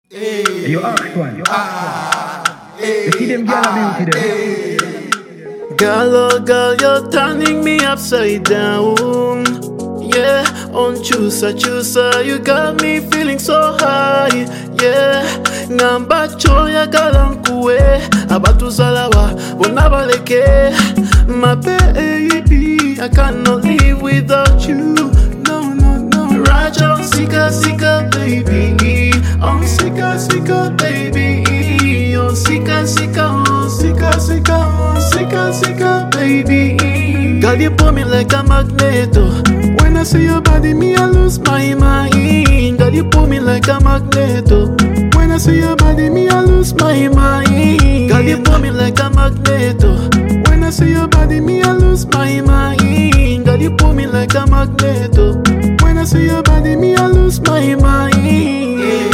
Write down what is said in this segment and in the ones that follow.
You ask one. You see them girl beauty there. Girl, oh girl, you're turning me upside down. Yeah, on chusa, you got me feeling so high. Yeah, ngamba choya kalankuwe, abatu salawa, bonabaleke. My baby, I cannot live without you. No, no, no. Raja, sika, baby. Oh, sika, baby. Oh, sika, baby. Girl, you pull me like a magneto. When I see your body, me, I lose my mind. Girl, you pull me like a magneto. When I see your body, me, I lose my mind. Girl, you pull me like a magneto. When I see your body, me, I lose my mind. Girl, you pull me like a magneto. When I see your body, me, I lose my mind.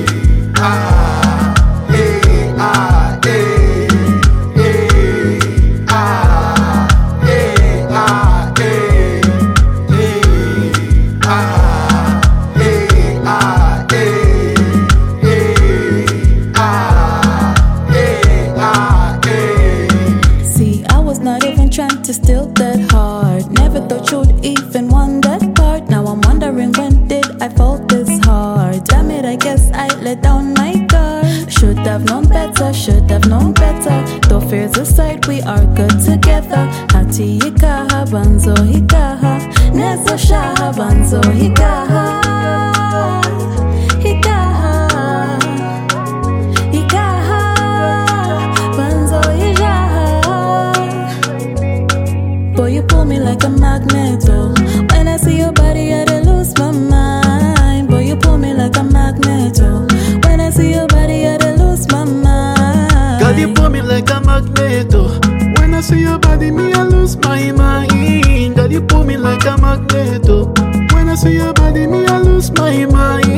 Trying to steal that heart. Never thought you'd even want that part. Now I'm wondering, when did I fall this hard? Damn it, I guess I let down my guard. Should have known better. Though fears aside, we are good together. Hati hikaha, banzo hikaha. Nezo shaha, banzo hikaha. Boy, you pull me like a magnet, oh. When I see your body, I dey lose my mind. Boy, you pull me like a magnet, oh. When I see your body, I dey lose my mind. Girl, you pull me like a magnet, oh. When I see your body, me, I lose my mind. Girl, you pull me like a magnet, oh. When I see your body, me, I lose my mind.